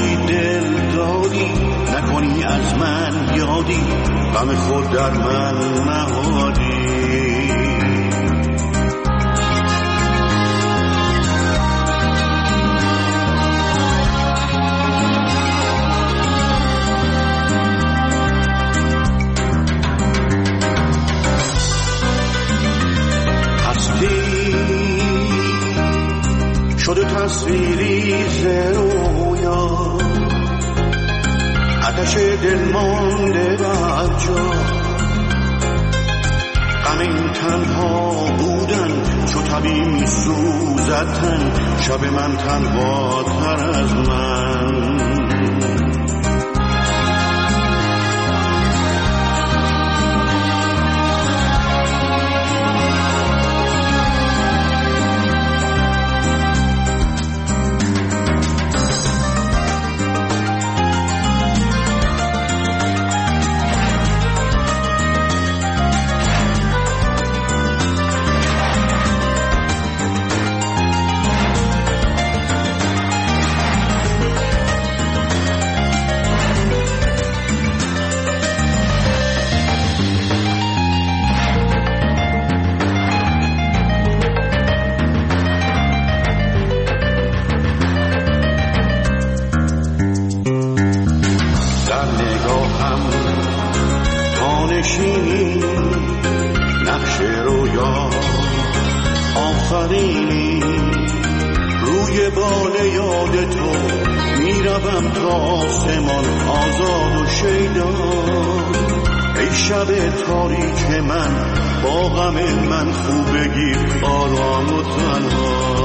باشی دل داری، نکنی از من یادی، غم خود در من نهادی. شده تصویری ز رویا، آتش دل مانده بر جا، غم این تنها بودن چو طبیع می سوزد تن، شب من تنها تر از من. نقش رویا آفرینی، روی بال یاد تو میروم تا آسمان آزاد و شیدا. ای شب تاریک من با غم من خوب بگیر آرام و تنها.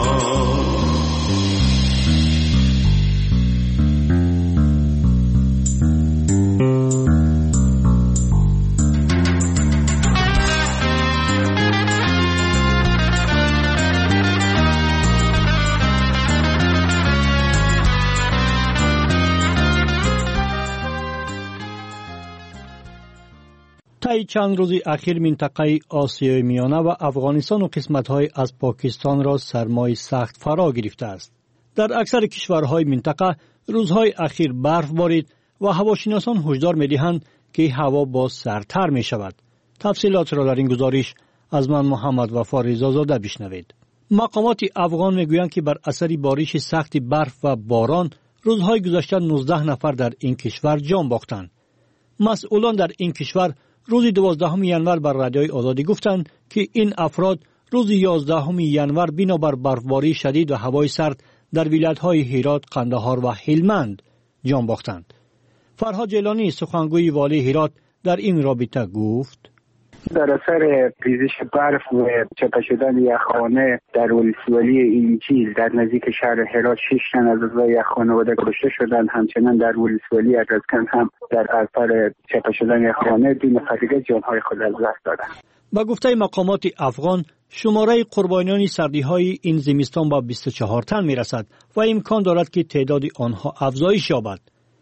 طی چند روز اخیر منطقه آسیای میانه و افغانستان و قسمت‌های از پاکستان را سرمای سخت فرا گرفته است. در اکثر کشورهای منطقه روزهای اخیر برف بارید و هواشناسان هشدار می‌دهند که هوا باز سردتر می‌شود. تفصیلات را در این گزارش از من محمد وفا رضازاده بشنوید. مقامات افغان می‌گویند که بر اثر بارش سخت برف و باران روزهای گذشته 19 نفر در این کشور جان باختند. مسئولان در این کشور روز 12 ژانویه بر رادیوی آزادی گفتند که این افراد روز 11 ژانویه بنابر برفباری شدید و هوای سرد در ولایت‌های هرات، قندهار و هلمند جان باختند. فرهاد جیلانی سخنگوی والی هرات در این رابطه گفت: در اثر ریزش برف و چپه شدن یخخانه در ولسوالی اینجیل در نزدیک شهر هرات 6 تن از اعضای خانواده کشته شدند. همچنین در ولسوالی ارزکن هم در اثر چپه شدن یخخانه 2 نفر دیگر جانهای خود از دست دادند. با گفته مقامات افغان شماره قربانیان سردی‌های این زمستان با 24 تن میرسد و امکان دارد که تعداد آنها افزایش یابد.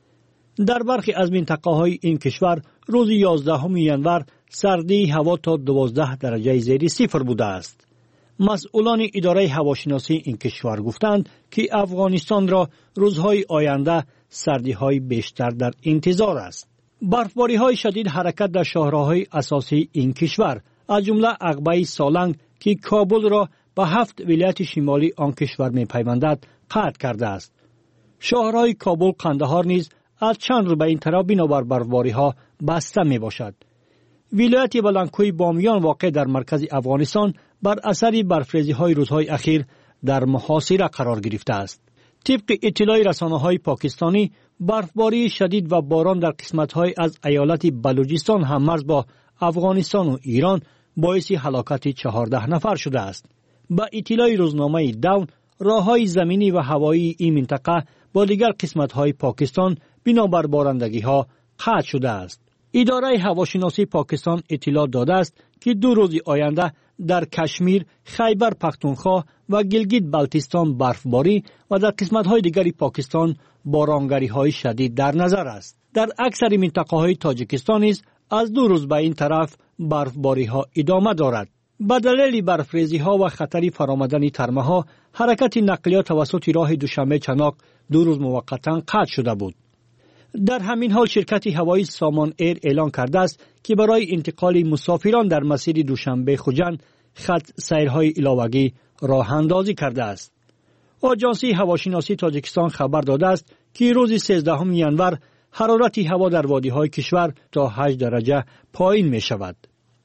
در برخی از منطقه‌های این کشور روز 11 ژانویه سردی هوا تا 12 درجه زیر صفر بوده است. مسئولان اداره هواشناسی این کشور گفتند که افغانستان را روزهای آینده سردی‌های بیشتر در انتظار است. برفباری‌های شدید حرکت در شاهراه‌های اساسی این کشور از جمله عقبه سالنگ که کابل را به 7 ولایت شمالی آن کشور می‌پیوندد قطع کرده است. شاهراه کابل قندهار نیز از چند روز به این طرف بنابر برفباری‌ها بسته میباشد. ولایت بلندکوی بامیان واقع در مرکز افغانستان بر اثر برفریزی‌های روزهای اخیر در محاصره قرار گرفته است. طبق اطلاع رسانه‌های پاکستانی برفباری شدید و باران در قسمت‌های از ایالت بلوچستان هم‌مرز با افغانستان و ایران باعث هلاکت 14 نفر شده است. با اطلاع روزنامه داون راه‌های زمینی و هوایی این منطقه با دیگر قسمت‌های پاکستان بنابر بارندگی‌ها قطع شده است. اداره هواشناسی پاکستان اطلاع داده است که 2 روز آینده در کشمیر، خیبر پختونخوا و گیلگیت بلتیستان برفباری و در قسمت‌های دیگری پاکستان بارانگری‌های شدید در نظر است. در اکثر منطقه‌های تاجیکستان نیز از 2 روز به این طرف برفباری‌ها ادامه دارد. به دلیل برفریزی‌ها و خطر فرآمدن ترمه‌ها، حرکت نقلیات توسط راه دوشنبه چناق 2 روز موقتا قطع شده بود. در همین حال شرکت هوایی سامان ایر اعلان کرده است که برای انتقال مسافران در مسیر دوشنبه خوجند خط سیرهای علاوگی راه اندازی کرده است. آژانس هواشناسی تاجیکستان خبر داده است که روز 13 ژانویه حرارت هوا در وادی‌های کشور تا 8 درجه پایین می شود.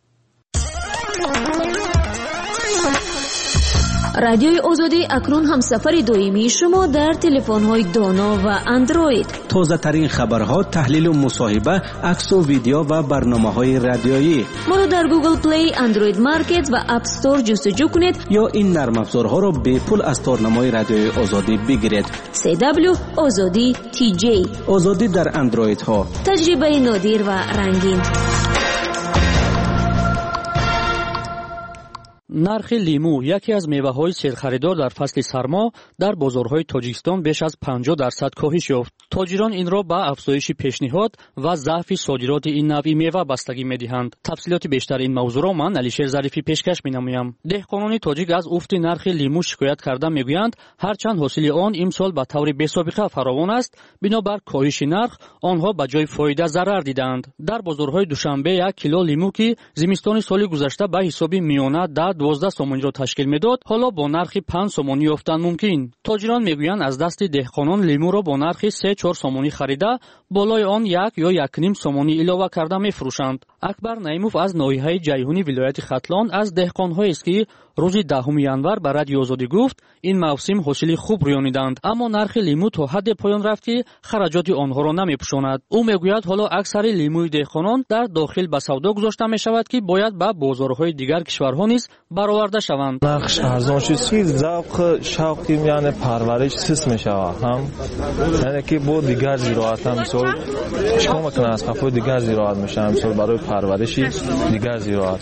رادیوی آزادی اکنون هم سفر دائمی شما در تلفن‌های دانا و اندروید. تازه ترین خبرها، تحلیل و مصاحبه، عکس و ویدیو و برنامه‌های رادیویی. ما را در گوگل پلی، اندروید مارکت و اپ استور جستجو کنید یا این نرم افزارها را به پول از تارنمای رادیوی آزادی بگیرید. CW آزادی TJ. آزادی در اندروید ها. تجربه نادر و رنگین. نرخ لیمو، یکی از میوه‌های سرخریدار در فصل سرما، در بازارهای تاجیکستان بیش از 50% کاهش یافت. تاجران این را به افزایش پیشنهاد و ضعف صادرات این نوع میوه بستگی می‌دهند. تفصیلات بیشتر این موضوع را من علیشیر ظریفی پیشکش می‌نمایم. دهقانان تاجیک از افت نرخ لیمو شکایت کرده می‌گویند هرچند حاصل آن امسال به طور بی‌سابقه فراوان است، بنابر کاهش نرخ آنها به جای فایده ضرر دیدند. در بازارهای دوشنبه 1 کیلو لیمو که زمستان سال گذشته به حساب میانه 12 سومانی را تشکیل میداد، حالا با نرخ 5 سومانی یافتن ممکن. تاجران میگویند از دست دهقانان لیمو را با نرخ 3-4 سومانی خریده، بالای آن 1 یا 1.5 سومانی علاوه کرده میفروشند. اکبر نعیموف از ناحیه جیهونی ولایت ختلان از دهقان‌هایی است که روز 10 ژانویه به رادیو آزادی گفت این موسم حاصل خوب ریانیدند، اما نرخ لیمو تا حد پایان رفت که خراجات آنها را نمیپوشاند. او میگوید حالا اکثر لیموی دهقانان در داخل به سودا گذاشته می شود که باید به بازارهای دیگر کشورها نیز برآورده شوند. نرخش ارزان شد که ذوق شوقی یعنی پرورش سست می شود، هم یعنی که با دیگر زراعت هم مثال چیکار میکنه از خفای دیگر زراعت میشه، مثال برای پرورش دیگر زراعت.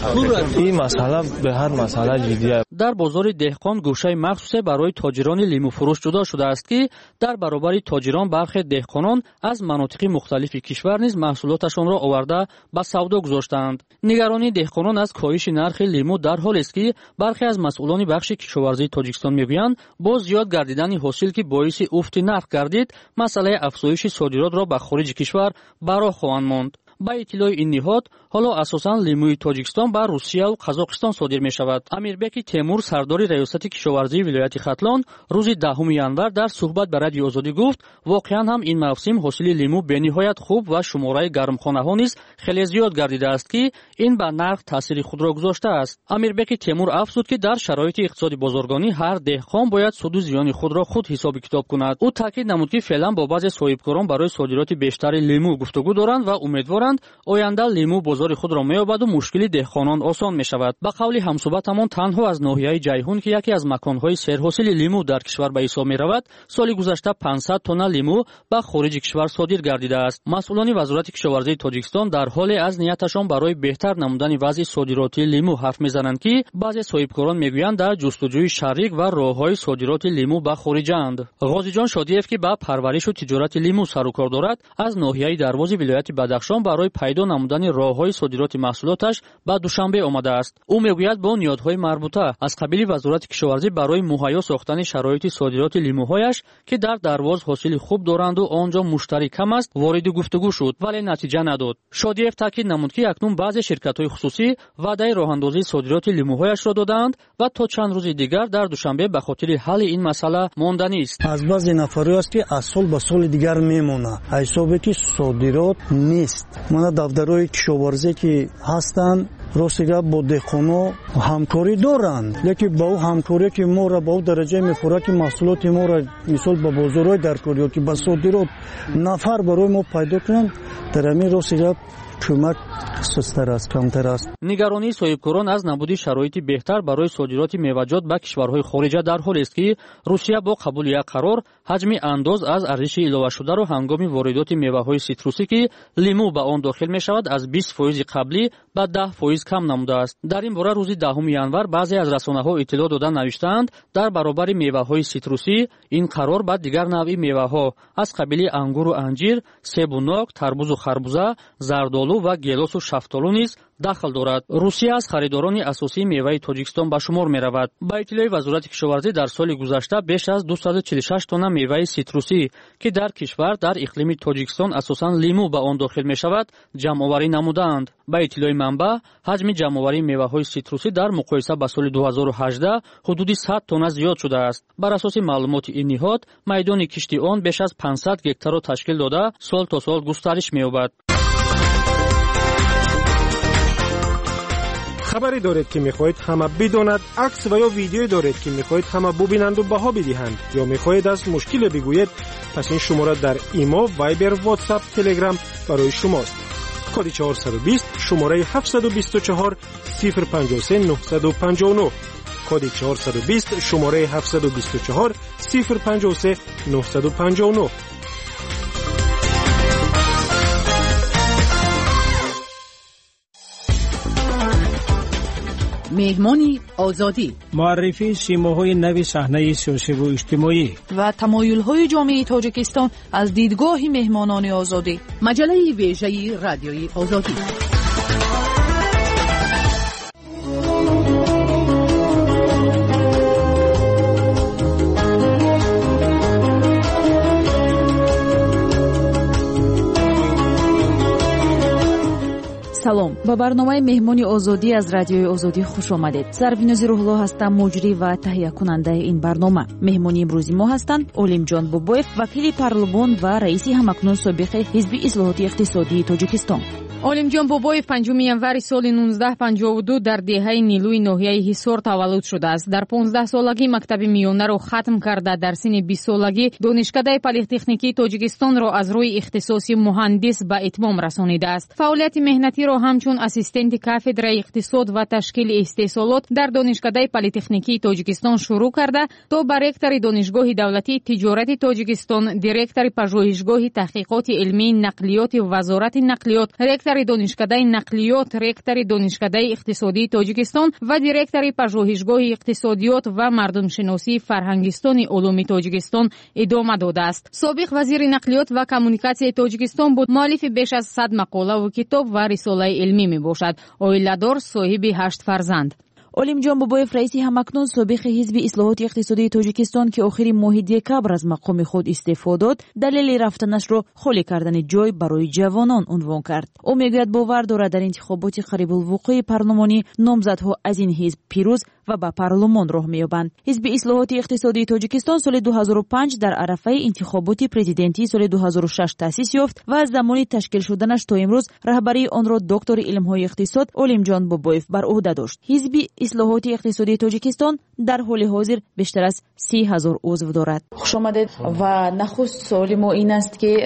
این مسئله به هر مسئله جدیه. در بازار دهقان گوشه مخصوص برای تاجران لیمو فروش جدا شده است که در برابر تاجران برخی دهقانان از مناطق مختلف کشور نیز محصولاتشان را آورده به سودا گذاشتند. نگرانی دهقانان از کاهش نرخ لیمو در حالی است که برخی از مسئولان بخش کشاورزی تاجیکستان میگویند با زیاد گردیدن حاصل که باعث افت نرخ گردید، مسئله افزایش صادرات را به خارج کشور برا خواهند ماند. با اطلاع این نهاد حالا اساساً لیموی تاجیکستان به روسیه و قزاقستان صادر می شود. امیربک تیمور سردار ریاست کشاورزی ولایت ختلان روز 10 ژانویه در صحبت به رادیو آزادی گفت واقعاً هم این موسم حاصل لیمو به نهایت خوب و شماره گرمخانه‌ها نیز خیلی زیاد گردیده است که این به نرخ تاثیر خود را گذاشته است. امیربک تیمور افزود که در شرایط اقتصادی بازرگانی هر دهقان باید سود و زیان خود را خود حساب کتاب کند. او تاکید نمود که فعلا با بعضی صاحبکاران برای صادرات بیشتر لیمو گفتگو دارند و امیدوارند آینده لیمو بازار خود را می‌یابد و مشکل دهقانان آسان می‌شود. به قول همصحبتمان تنها از ناحیه جیهون که یکی از مکان‌های سرحاصل لیمو در کشور به حساب می‌رود، سال گذشته 500 تن لیمو به خارج کشور صادر گردیده است. مسئولان وزارت کشاورزی تاجیکستان در حال از نیتشان برای بهتر نمودن وضع صادراتی لیمو حرف می‌زنند که بعضی صاحبکاران می‌گویند در جستجوی شریک و راه‌های صادرات لیمو به خارج‌اند. غازی جان شادیف که به پرورش و تجارت لیمو سر و کار دارد، از ناحیه دروازه ولایت بدخشان برای پیدا نمودن راه‌های صادرات محصولاتش به دوشنبه آمده است. او میگوید با نیازهای مربوطه از قبیل وزارت کشاورزی برای مهیا ساختن شرایط صادرات لیموهایش که در درواز حاصل خوب دارند و آنجا مشتری کم است وارد گفتگو شد ولی نتیجه نداد. شادیف تاکید نمود که اکنون بعضی شرکت‌های خصوصی وعده راه‌اندازی صادرات لیموهایش را دادند و تا چند روز دیگر در دوشنبه به خاطر حل این مسئله ماندنی است. از بعضی نفری است که از سال به سال دیگر میمونه، حسابی صادرات نیست. ما دفترهای کشاورزی که هستند راستیگه با دهقانا همکاری دارند، لیکن با او همکاری که ما را با او درجه میخوره که محصولات ما را مثال به بازارهای درکاری یا که به صادرات نفر برای ما پیدا کنند، در همین راستیگه کمک سستر است، کمتر است. نگرانی صاحبکاران از نبود شرایط بهتر برای صادرات میوه‌جات به کشورهای خارجه در حالی است که روسیه با قبول یک قرار حجم انداز از ارزش اضافه شده را هنگام واردات میوه‌های سیتروسی که لیمو به آن داخل می‌شود از 20% قبلی به 10% کم نموده است. در این باره روز 10 ژانویه بعضی از رسانه‌ها اطلاع دادن نوشتند در برابر میوه‌های سیتروسی این قرار به دیگر نوع میوه‌ها از قبیل انگور و انجیر، سیب و ناک، تربوز و خربوزه، زردآلو олу ва гелосу шафтолу низ дахл дорад. Русия аз харидорони асосии меваи Тоҷикистон ба шумор меравад. Ба иттилои Вазорати кишоварзӣ дар соли гузашта беш аз 246 тонна меваи ситрусӣ ки дар кишвар дар иқлими Тоҷикистон асосан лимӯ ба он дохил мешавад, ҷамъоварӣ намудаанд. Ба иттилои манбаъ, ҳаҷми ҷамъоварии меваҳои ситрусӣ дар муқоиса ба соли 2018 ҳудуди 100 тонна зиёд шудааст. Бар асоси маълумоти ин ниҳод, майдони кишти он беш аз 500 гектарро ташкил дода, сол то сол густариш меёбад. خبری دارید که میخواهید همه بداند، عکس و یا ویدیویی دارید که میخواهید همه ببینند و بها بدهند، یا میخواهید از مشکل بگویید، پس این شماره در ایما، وایبر، واتساپ، تلگرام برای شماست. کد 420 شماره 724 053 959 کد 420 شماره 724 053 959. مهمانی آزادی، معرفی سیماهای نو صحنه سیاسی و اجتماعی و تمایل‌های جامعه تاجیکستان از دیدگاه مهمانان آزادی. مجله ویژه رادیوی آزادی. салом, ба барномаи меҳмони озодӣ аз радиои озодӣ хуш омадед. Зарвинози Рӯҳло ҳастам, муҷрӣ ва таҳиякунандаи ин барнома. меҳмони имрӯзи мо ҳастанд Олимҷон Бобоев, вакили парлумон ва раиси ҳамакнун собиқи ҳизби ислоҳоти иқтисодии Тоҷикистон. Олимҷон Бобоев 5 январи соли 1952 дар деҳаи Нилӯи ноҳияи Ҳисор таваллуд шудааст. Дар 15 солагӣ мактаби миёнаро хатм карда, дар синни 20 солагӣ донишкадаи политехникии Тоҷикистонро аз рӯи ихтисоси муҳандис ба итмом расонидааст. Фаъолияти меҳнатиро ҳамчун ассистенти кафедраи иқтисод ва ташкили истеҳсолот дар донишкадаи политехникии Тоҷикистон шурӯъ карда, то ба ректори донишгоҳи давлатии тиҷорати Тоҷикистон, директори пажӯҳишгоҳи таҳқиқоти илмии нақлиёти Вазорати нақлиёт, ректори донишкадаи нақлиёт, ректори донишкадаи иқтисодии Тоҷикистон ва директори пажӯҳишгоҳи иқтисодиёт ва мардумшиносии Фарҳангистони улуми Тоҷикистон идома додааст. Собиқ вазири нақлиёт ва коммуникатсияи Тоҷикистон буд. муаллифи беш аз 100 мақолаву китоб ва рисолаи илмӣ мебошад. Оиладор, соҳиби 8 фарзанд. Олимҷон Бобоев раиси ҳамакнун собиқи ҳизби ислоҳоти иқтисодии Тоҷикистон ки охири моҳи декабр аз мақоми худ истеъфо дод, далели рафтанашро холӣ кардани ҷой барои ҷавонон унвон кард. ӯ мегӯяд бовар дорад дар интихоботи қарибулвуқӯи парлумонӣ номзадҳо аз ин ҳизб пирӯз ва ба парлумон роҳ меёбанд. ҳизби ислоҳоти иқтисодии Тоҷикистон соли 2005 дар арафаи интихоботи президентии соли 2006 таъсис ёфт ва аз замони ташкил шуданаш то имрӯз раҳбарии онро доктори илмҳои иқтисод Олимҷон Бобоев бар уҳда дошт. ҳизби ислоҳоти иқтисодии Тоҷикистон дар ҳоли ҳозир бештар аз 30,000 узв дорад. хушомадед. ва нахуст суоли мо ин аст ки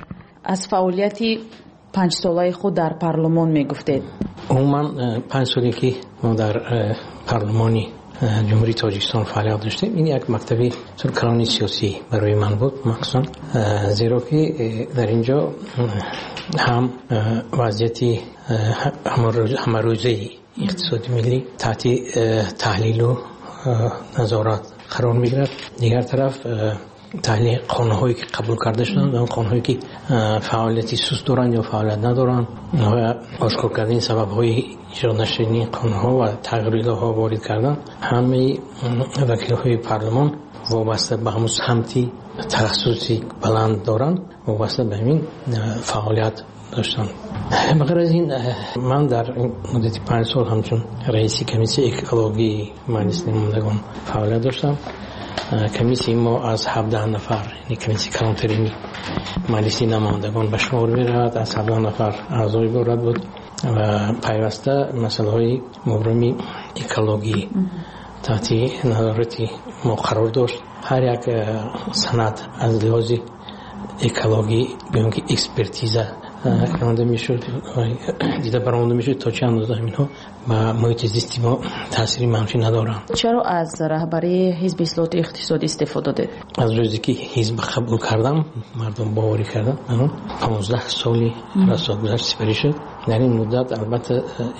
аз фаъолияти 5 солаи худ дар парлумон мегуфтед. عموما 5 سالی که ما در پارلمانی جمهوری تاجیکستان فعالیت داشتیم، این یک مکتبی کلانی سیاسی برای من بود مخصوصا، زیرا که در اینجا هم وضعیتی همروزه اقتصادی ملی تحت تحلیل و نظارت قرار میگیرد. دیگر طرف تحلیل قانون‌هایی که قبول کرده شدند، اون قانون‌هایی که فعالیتی سوست دارند یا فعالیت ندارند، و آشکار کردن سبب‌های ایجاد نشدن قانون‌ها و تغییرات‌ها وارد کردن، همه وکیل‌های پارلمان وابسته به همون سمتی تخصصی بلند دارند، وابسته به این فعالیت داشتند. مگر از این من در مدت 5 سال همچون رئیس کمیته اکولوژی مجلس نمایندگان فعالیت داشتم. کمیته ما از 17 نفر، یعنی کمیته کلانترینی مجلس نمایندگان به شمار می‌رود، از 17 نفر اعضای بورد بود و پیوسته مسائل مبرمی اکولوژی تحت نظارت ما قرار داشت. هر یک سند از لحاظ اکولوژی بیان که اکسپرتیزه رانده میشد، دیده برآورده میشد تا چه اندازه اینها و محیط زیستی ما تأثیری منفی ندارند. چرا از رهبری حزب اصلاحات اقتصادی استفاده دادید؟ از روزی که حزب قبول کردم، مردم باوری کردن، 15 سالی رسالت گذشت سپری شد. در این مدت البته این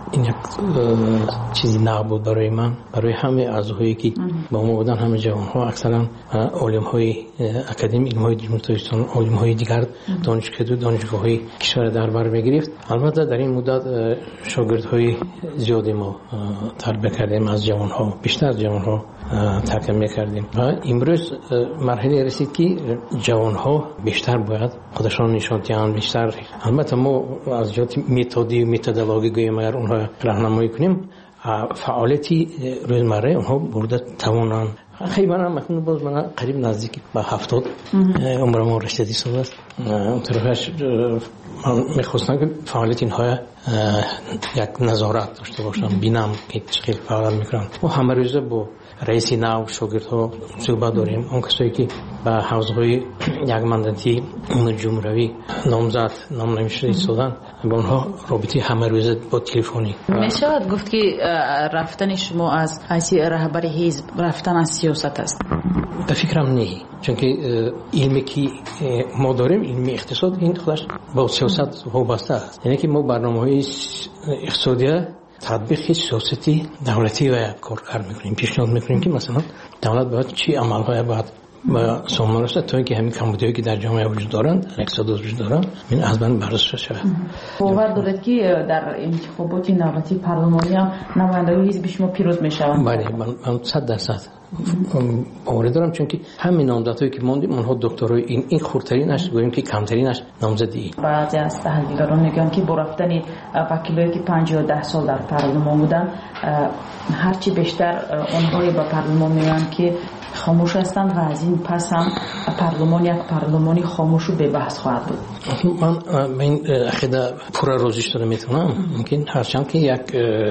این یک چیزی نبود برای من، برای همه اعضاهایی که با ما بودن، همه جوان‌ها، اکثرا علم‌های اکادمی، علم‌های جمهوری تاجیکستان، علم‌های دیگر دانشگاه‌های کشور در بر می‌گرفت. البته در این مدت شاگردهای زیادی ما تربیت کردیم از جوان‌ها، بیشتر از جوان‌ها تربیت می‌کردیم و امروز مرحله رسید که جوان‌ها بیشتر باید خودشان نشان دهند، بیشتر. البته ما از جهت متدی و متدولوژی گویم اگر اونها راهنمایی کنیم، فعالیتی روزمره اونها برده توانند. خیلی من باز من قریب نزدیک به 70 عمرم رسیدی سال است. اون طرفش من میخواستم که فعالیت اینها یک نظارت داشته باشم، بینم که چقدر فعالیت میکنن. و همه روزه با رئیس نو شاگردها صحبت داریم. اون کسایی که به حوزه‌های یک مندنتی جمهوری نامزد نام نمیشه ایستادن، با اونها رابطه همه روزه با تلفنی. میشود گفت که رفتن شما از حیث رهبر حزب رفتن از سیاست است؟ به فکرم نه، چون که علمی که ما داریم، علمی اقتصاد، این خودش با سیاست وابسته است. یعنی که ما برنامه‌های اقتصادی تطبیق سیاستی دولتی و کار میکنیم، پیشنهاد میکنیم که مثلا دولت باید چی عملهای باید با سامانه است تا اینکه همین کمبودیایی که در جامعه وجود دارند، اقتصاد وجود دارند، این از من بررسی شود. باور دارید که در انتخابات نوبتی پارلمانی هم نمایندگان حزب شما پیروز میشوند؟ بله، من 100% باور دارم، چون که همین نامزدهایی که موندیم اونها دکترای این خردترینش، گوییم که کمترینش نامزدی. بعضی از تحلیلگران میگن که با رفتن وکیلایی که 50 سال در پارلمان بودن، هرچی بیشتر اونهایی به پارلمان میان که خاموش هستند و از این پس هم پارلمان یک پارلمانی خاموش و به بحث خواهد بود. من به این عقیده پورا روزش دارم میتونم. ممکن هرچند که یک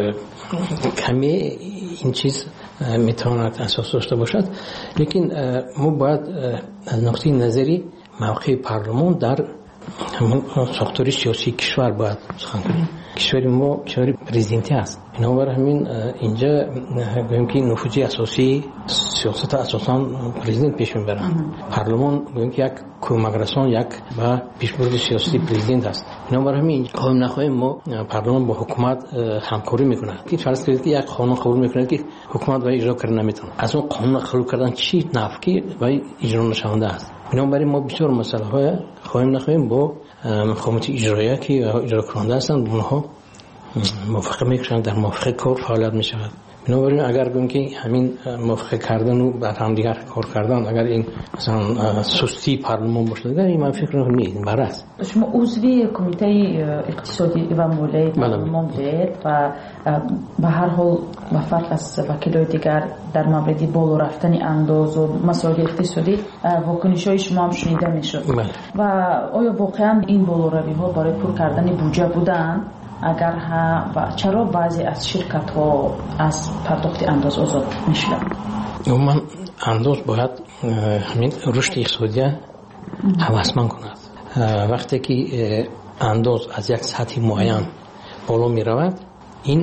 کمی این چیز میتواند اساس داشته باشد، لیکن ما باید از نقطه نظری موقع پارلمان در همون ساختار سیاسی کشور باید سخن کنیم. کشور ما کشور پرزیدنتی است. بنابراین همین اینجا گوییم که نفوذ اساسی سیاست اساساً پرزیدنت پیش میبرند. پارلمان گوییم که یک کمک‌رسان، یک با پیشبرد سیاسی پرزیدنت است. بنابراین همین خواهیم نخواهیم ما پارلمان با حکومت همکاری میکنه. که فرض کنید که یک قانون قبول میکنه که حکومت وای اجرا کردن نمیتونه. از اون قانون قبول کردن چی نفعی وای اجرا نشونده است. بنابراین ما بسیار مسئله های خواهیم نخواهیم با مقامات اجرایی که اجرا کننده هستند اونها موافقه میکنند، در موافقه کار فعالیت میشود. بنابراین اگر گویم که همین موافقه کردن و بر هم دیگر کار کردن، اگر این مثلا سستی پارلمان باشه، این من فکر نمی کنم برعکس. شما عضوی کمیته اقتصادی و مالی پارلمان بودید و به هر حال به فرق از وکیلای دیگر در مورد بالا رفتن انداز و مسائل اقتصادی واکنش‌های شما هم شنیده میشد. و آیا واقعا این بالا روی‌ها برای پر کردن بودجه بودن؟ اگر ها و چرا بعضی از شرکت ها از پرداخت انداز آزاد میشن؟ من انداز باید همین رشد اقتصادی هوسمند کند. وقتی که انداز از یک سطح معین بالا می رود، این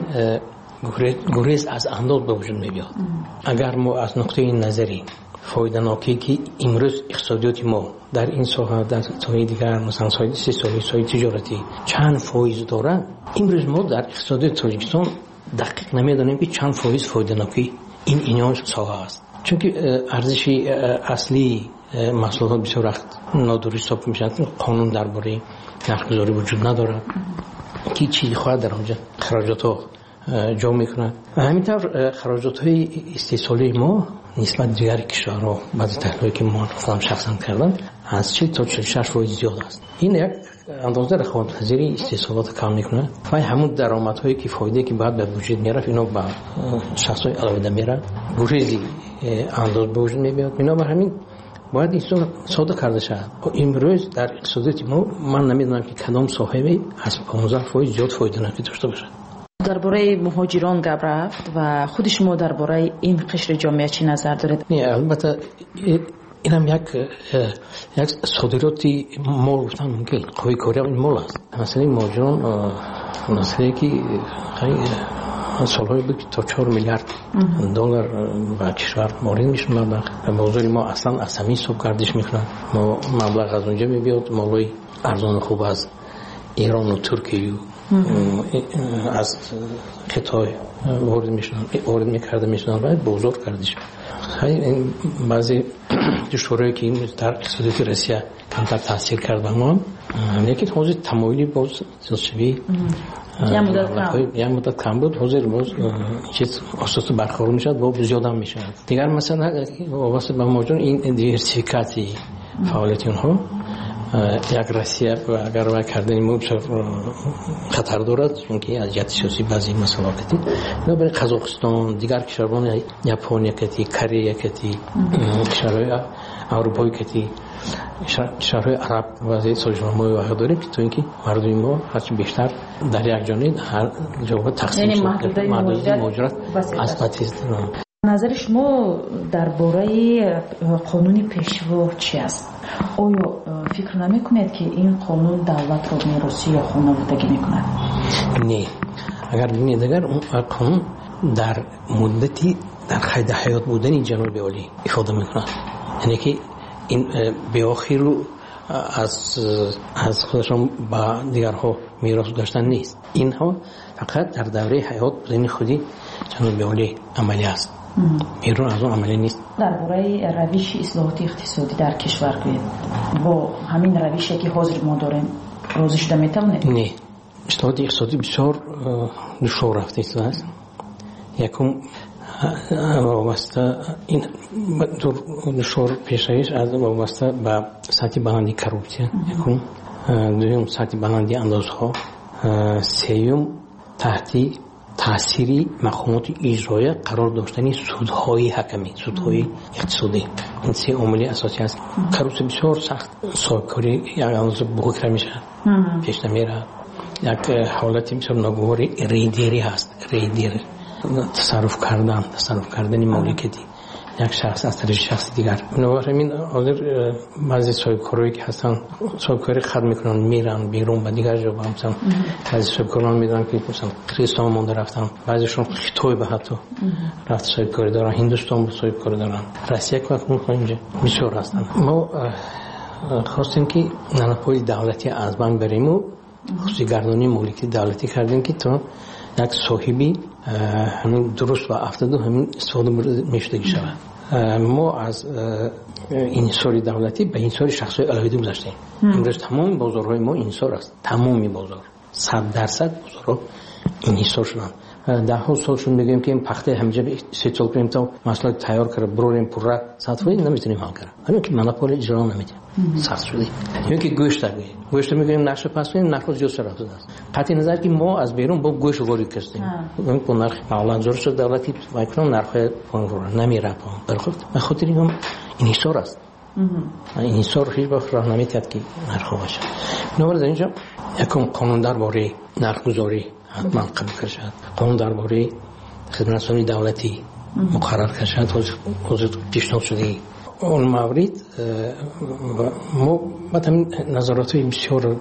گریز از انداز به وجود می بیاد. اگر ما از نقطه نظری فایده‌ناکی که امروز اقتصادیات ما در این ساحه، در ساحه دیگر، مثلا ساحه تجارتی چند فایز دارند، امروز ما در اقتصادیات تاجیکستان دقیق نمیدانیم که چند فایز فایده‌ناکی این ساحه است. چون که ارزش اصلی محصولات بسیار نادرست حساب میشن. قانون درباره نرخ‌گذاری وجود ندارد که چی خواهد در آنجا خراجات ها جا میکنند. همینطور خراجات های استحصالی ما نسبت دیگر کشورها بعضی تحلیلی که ما خودم شخصا کردم از 40 تا 46% زیاد است. این یک اندازه رقابت‌پذیری استحصالات کم میکنه و همون درآمدهایی که فایده که بعد به وجود میاره اینا به شخصای علاوه میره، گریزی انداز به وجود میاد. بنابراین همین باید این ساده کرده شود. امروز در اقتصادیات ما من نمیدونم که کدام صاحبی از 15% زیاد فایده داشته باشه. درباره مهاجران گپ رفت و خود شما درباره این قشر جامعه چی نظر دارید؟ البته این هم یک صادراتی مال گفتن ممکن قوی کاری هم این مال است. مثلا این مهاجران مسئله که سالهای بود تا 4 میلیارد دلار به کشور وارد میشن. مبلغ موضوع ما اصلا از همین صبح گردش میکنن. ما مبلغ از اونجا میبیاد، مالای ارزان خوب از ایران و ترکیه و از خطای وارد میکرده میشدن و بزرگ کردش. این بعضی دشواری که این در اقتصادی روسیه کمتر تاثیر کرد به ما، لیکن حاضر تمایلی باز شوی یک مدت کم بود، حاضر باز چیز اساس برخورد میشد و زیاد هم میشد. دیگر مثلا واسه به موضوع این دیورسیفیکاسی فعالیت اونها یک روسیه اگر وای کردن ما خطر دارد، چون که از جهت سیاسی بعضی مسائل کتی نه برای قزاقستان دیگر کشورهای ژاپن کتی کره کتی کشورهای اروپایی کتی کشورهای عرب وضعیت سازمان‌های واقع داریم که تو اینکه مردم ما هرچی بیشتر در یک جانب هر جا تقسیم شده محدودیت موجودات اثباتی است. نظر شما درباره قانون پیشوا چی است؟ آیا فکر نمی‌کنید که این قانون دولت را میراثی یا خانوادگی می‌کند؟ نه، اگر ببینید اگر اون قانون در مدتی در قید حیات بودن جناب عالی افاده می‌کند، یعنی که این به آخر رو از خودشون با دیگرها میراث داشتن نیست، اینها فقط در دوره حیات بودن خودی جناب عالی عملی است، بیرون از اون عملی نیست. درباره روش اصلاحات اقتصادی در کشور که با همین روشی که حاضر ما داریم راضی شده میتونه؟ نه، اصلاحات اقتصادی بسیار دشوار رفته است. یکم وابسته این دشوار پیشایش از وابسته به سطح بلندی کروپسیون، یکم دوم سطح بلندی اندازها، سوم تحتی تأثیری مقامات اجرایی قرار داشتن سودهای حکمی، سودهای اقتصادی، این سه عامل اساسی است. کروپسیون بسیار سخت صاحبکاری یک اندازه بزرگ میشه، پیش نمیره. یک حالتی بسیار ناگواری ریدیری هست، ریدیری تصرف کردن مالکیتی یک شخص از طرف شخص دیگر. بنابراین حاضر بعضی صاحبکارایی که هستن صاحبکاری خرد میکنن میرن بیرون به دیگر جا، مثلا بعضی صاحبکاران میدونن که مثلا کریستان مونده رفتن، بعضیشون خطوی به حتی رفت صاحبکاری دارن، هندوستان بود صاحبکاری دارن، روسیه که وقت میخوایم اینجا بسیار هستن. ما خواستیم که نانپای دولتی از بانک بریم و خصوصی گردانی مالکی دولتی کردیم که تو یک صاحبی همین درست و افتاده همین استفاده میشدگی شود. ما از انحصار دولتی به انحصار شخصی علاوه گذاشتیم. امروز تمام بازارهای ما انحصار است، تمامی بازار 100% بازارها انحصار شدن. ده ها سالشون بگیم که این پخته همینجا 3 سال کنیم تا مسئله تیار کرده بروریم پره سطحی نمیتونیم حل کنیم، همین که مناپول اجرا نمیدیم سخت شده. یا که گوشت میگیم نقش پس کنیم نرخ زیاد شده است. قطعی نظر که ما از بیرون با گوشت وارد کردیم، اون که نرخ معلومات زور شد دولتی میکنن نرخ پایین نمیره پایین، برخورد به خاطر این انحصار است. این انحصار هیچ وقت راه نمیتاد که نرخ باشه. نوبت اینجا یکم قانون درباره نرخ‌گذاری حتما قبول کرد، قانون درباره خدمترسانی دولتی مقرر کرد، حاضر پیشنهاد شده. اون مورد ما بعد نظارات بسیار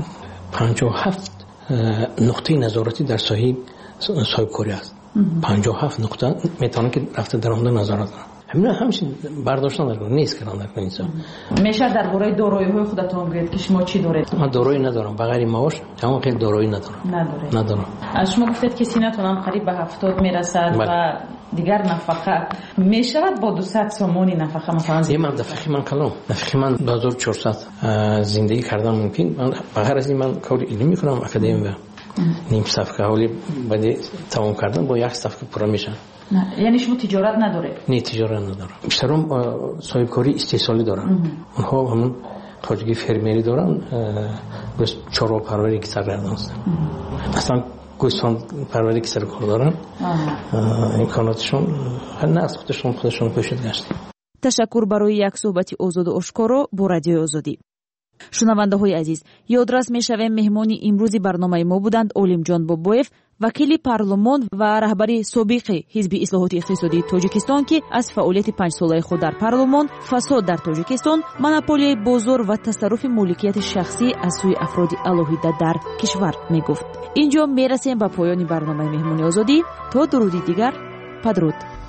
57 نقطه نظارتی در ساحه صاحبکاری است. 57 نقطه میتونه که رفته در اون نظارت کنه. همین برداشتن در نیست که راندن کنید. میشه درباره دارایی‌های خودتون بگید که شما چی دارید؟ من دارایی ندارم، بغیر معاش تمام خیلی دارایی ندارم. از شما گفتید که سینتون قریب به 70 میرسد و دیگر نفقه میشود با 200 سومونی نفقه مثلا؟ یه من نفقه من کلام نفقه من 2400 زندگی کردم ممکن. من بغیر از این من کار علمی میکنم اکادمی و نیم صفحه حالی بعد تمام کردن با یک صفحه پر میشن. نه یعنی شما تجارت نداره؟ نه تجارت ندارم، بیشترم صاحبکاری استحصالی دارن. اونها همون خارجی فرمیری دارن، بس چارو پروری که سرگردان هستن. اصلا گوسفند پروری که سر کار دارن، امکاناتشون نه از خودشون پوشیده گشته. تشکر برای یک صحبت آزاد و آشکارا با رادیوی آزادی. شنونده‌های عزیز، یادرس می‌شویم مهمانی امروزی برنامه ما بودند عالمجان بابویف، وکیل پارلمان و رهبری سابق حزب اصلاحات اقتصادی تاجیکستان که از فعالیت 5 ساله خود در پارلمان، فساد در تاجیکستان، مونوپولی بازار و تصرف مالکیت شخصی از سوی افراد الهیده در کشور میگفت. اینجا میرسیم به پایان برنامه مهمانی آزادی. تا درودی دیگر، بدرود.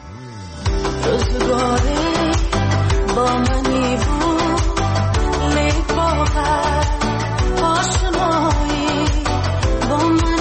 با منی بود لیک با آشنایی با من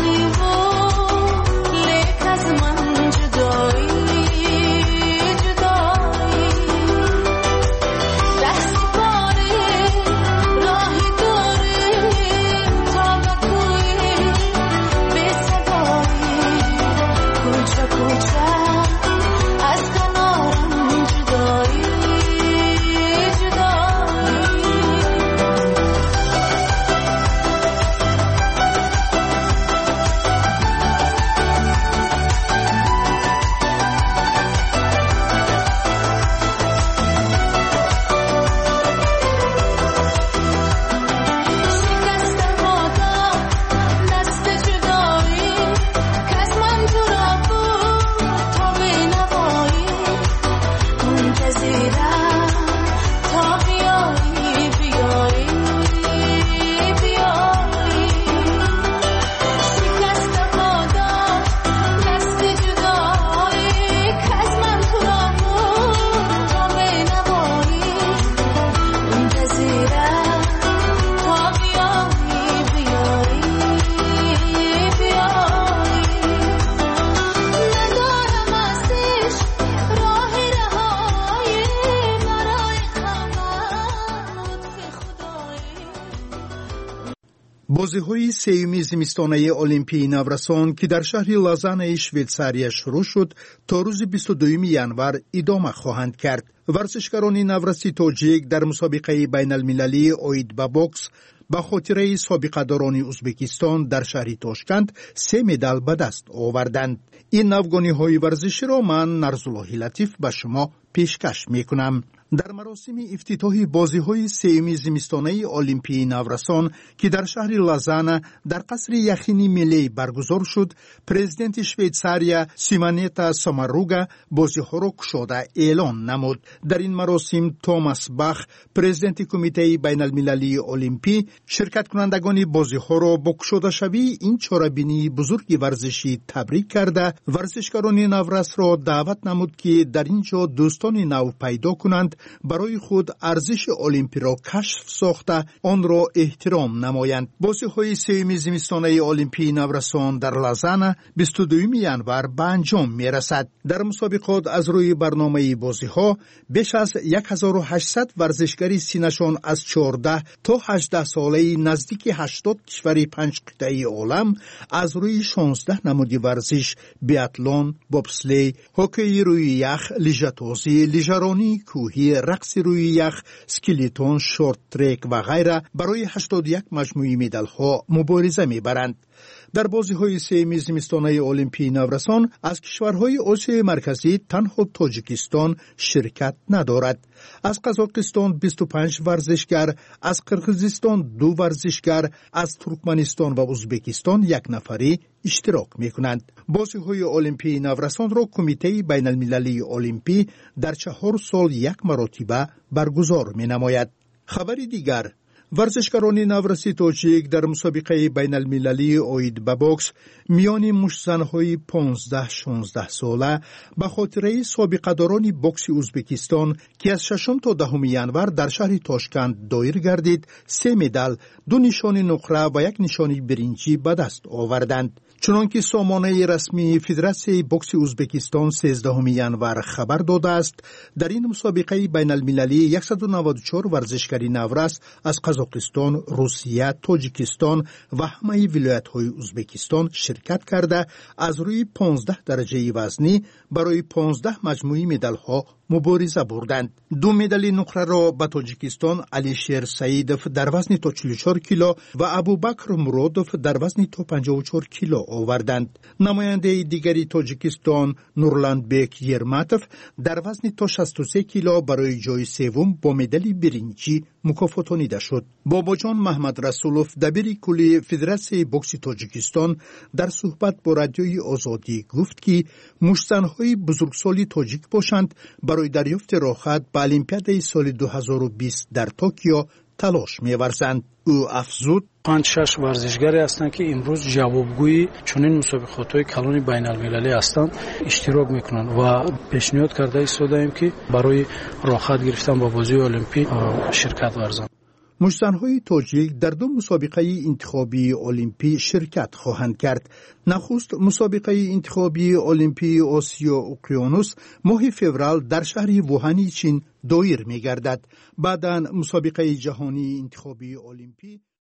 بازی‌های سوم زمستانه المپیای نورسان که در شهر لازان شویتساریا شروع شد تا روز 22 ژانویه ادامه خواهند کرد. ورزشکاران نورسی تاجیک در مسابقه بین المللی اوید با بوکس با خاطره سابقه داران ازبکستان در شهر تاشکند 3 مدال به دست آوردند. این نوگانی‌های ورزشی را من نرزالله لطیف به شما پیشکش میکنم. در مراسم افتتاح بازی‌های سوم زمستانه المپیای نورسان که در شهر لازان در قصر یخینی ملی برگزار شد، پرزیدنت شویتساریا سیمانتا ساماروگا بازی‌ها را گشوده اعلان نمود. در این مراسم توماس باخ، پرزیدنت کمیته بین المللی المپی، شرکت کنندگان بازی‌ها را با گشوده شوی این چاره‌بینی بزرگ ورزشی تبریک کرده، ورزشکاران نورس را دعوت نمود که در اینجا دوستان نو پیدا کنند، برای خود ارزش المپی را کشف ساخته آن را احترام نمایند. بازی‌های سوم زمستانه المپیای نورسان در لازان 22 ژانویه به انجام می‌رسد. در مسابقات از روی برنامه بازی‌ها بیش از 1800 ورزشکار سینشان از 14 تا 18 ساله نزدیک 80 کشور 5 قطعه عالم از روی 16 نماد ورزش بیاتلون، بوبسلی، هوکی روی یخ، لیژه‌تازی، لیژه‌رانی کوهی، رقص روی یخ، اسکیلیتون، شورت ترک و غیره برای 81 مجموعه مدال ها مبارزه می‌برند. در بازی‌های سوم زمستانه المپیای نورسان از کشورهای آسیای مرکزی تنها تاجیکستان شرکت ندارد. از قزاقستان 25 ورزشکار، از قرقیزستان 2 ورزشکار، از ترکمنستان و ازبکستان 1 نفری اشتراک می‌کنند. بازی‌های المپیای نورسان را کمیته بین المللی المپی در 4 سال 1 مرتبه برگزار می‌نماید. خبر دیگر، ورزشکاران نورسی تاجیک در مسابقه بین المللی اوید با بوکس میان مشت‌زن‌های 15-16 ساله به خاطره سابقه داران بوکس ازبکستان که از 6 تا 10 ژانویه در شهر تاشکند دایر گردید 3 مدال، 2 نشان نقره و 1 نشان برنجی به دست آوردند. چنانکه سامانه رسمی فدراسیون بوکس ازبکستان 13 ژانویه خبر داده است، در این مسابقه بین المللی 194 ورزشکار نورس از قزاقستان، روسیه، تاجیکستان و همه ولایت‌های ازبکستان شرکت کرده از روی 15 درجه وزنی برای 15 مجموعه مدال‌ها مبارزه بردند. 2 مدال نقره را به تاجیکستان علیشیر سعیدوف در وزن تا 44 کیلو و ابوبکر مرودوف در وزن تا 54 کیلو آوردند. نماینده دیگری تاجیکستان نورلندبک یرماتوف در وزن تا 63 کیلو برای جای سوم با مدال برنجی مکافاتانیده شد. باباجان محمد رسولوف دبیر کلی فدراسیون بوکس تاجیکستان در صحبت با رادیوی آزادی گفت که مشت‌زن‌های بزرگسالی تاجیک باشند برای دریافت راحت به المپیاد سال 2020 در توکیو تلاش می‌ورزند. او افزود 5-6 ورزشکاری هستند که امروز جوابگوی چنین مسابقات‌های کلان بین‌المللی هستند اشتراک می‌کنند و پیشنهاد کرده ایستادیم که برای راحت گرفتن با بازی المپی شرکت ورزند. مشت‌زن‌های تاجیک در 2 مسابقه انتخابی المپی شرکت خواهند کرد. نخست مسابقه انتخابی المپی آسیا اقیانوس ماه فوریه در شهر ووهان چین دایر می‌گردد. بعداً مسابقه جهانی انتخابی المپی